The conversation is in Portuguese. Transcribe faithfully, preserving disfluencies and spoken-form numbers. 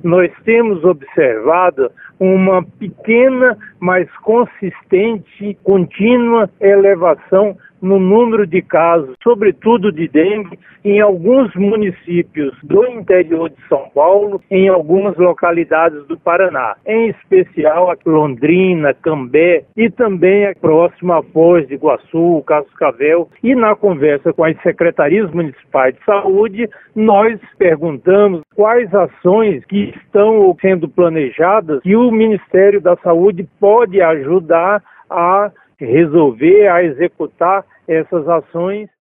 nós temos observado uma pequena, mas consistente, contínua elevação no número de casos, sobretudo de dengue, em alguns municípios do interior de São Paulo, em algumas localidades do Paraná, em especial a Londrina, Cambé e também a próxima Foz de Iguaçu, Cascavel. E na conversa com as secretarias municipais de saúde, nós perguntamos quais ações que estão sendo planejadas e o Ministério da Saúde pode ajudar a resolver, a executar essas ações.